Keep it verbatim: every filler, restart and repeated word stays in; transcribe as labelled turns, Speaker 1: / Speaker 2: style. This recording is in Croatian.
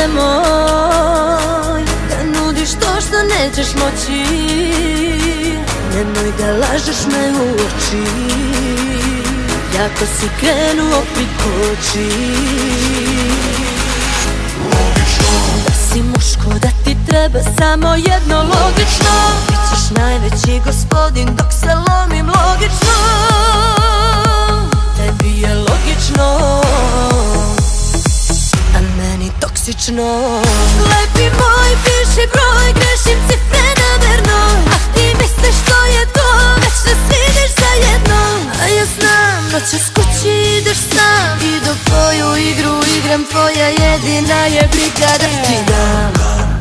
Speaker 1: nemoj da nudiš to što nećeš moći. Nemoj da lažeš me u oči, jako si krenuo prikoči. Da si muško, da ti treba samo jedno logično. Bićeš najveći gospodin dok se lomim logično. Tebi je logično, a meni toksično. Lepi moj bivši broj, grešim cifre namerno. A ti misliš što je to, već nas vidiš zajedno. A ja znam, noćas kući ideš sam i dok tvoju igru igram, tvoja jedina je briga da ti dam